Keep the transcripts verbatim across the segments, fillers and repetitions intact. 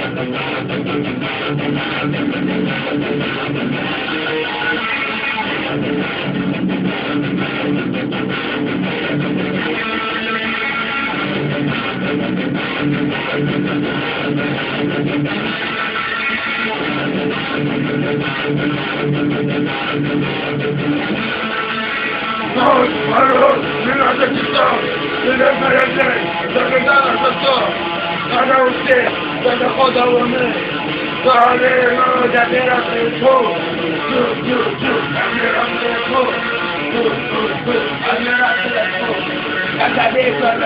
Vamos, vamos, mira que está, mira que está, que está, que está, haga usted, que te joda a mí, dale, no, ya te la tengo, yo, yo, yo, ya te la tengo, yo, yo, yo, ya te la tengo, ya te la tengo, ya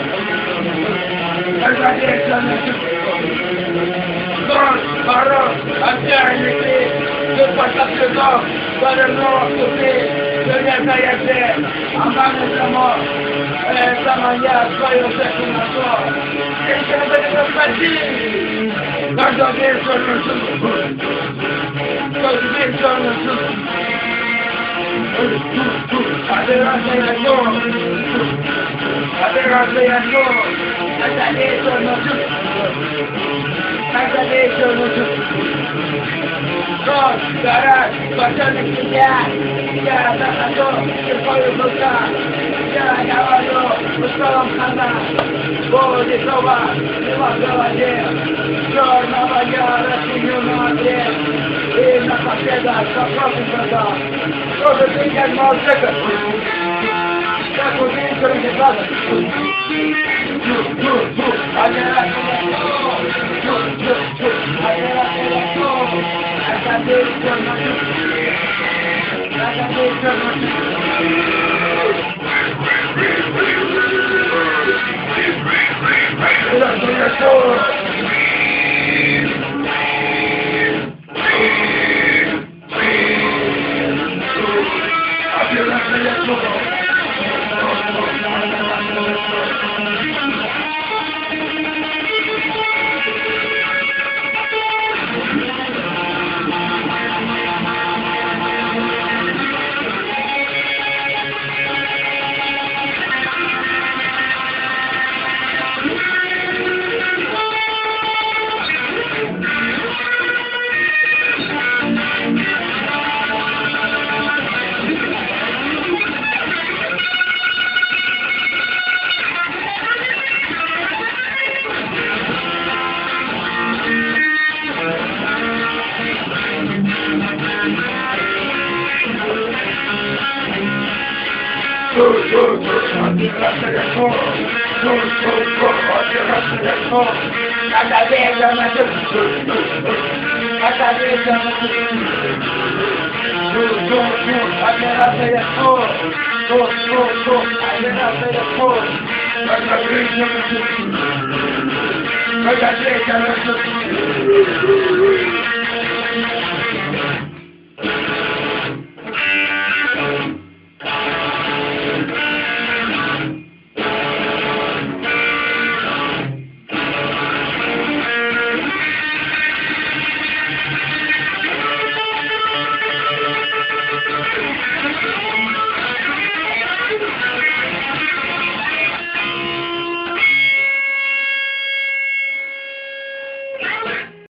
te la tengo, Vamos, vamos, hacia el métier, de pasar présent, dans le nord côté, de l'État-Yété, en bas de sa mort, et sa manière, soyons secs ma sort. Et je ne vais pas passer, quand je vais sur le jour, quand je vais sur le jour. Adelante-Yéton, Adelante-Yéton, Adelante-Yéton, Adelante-Yéton. Con, garage, pasando en ya, ya, tanto, que puedo buscar, ya, caballo, buscado en casa, voy de soba, de más caballero, yo no vaya a recibir una madre, y una faceta, esta próxima, todo el día es más seca, ya comienzo en mi casa, Cada vez é mais cada vez é mais Cada vez é mais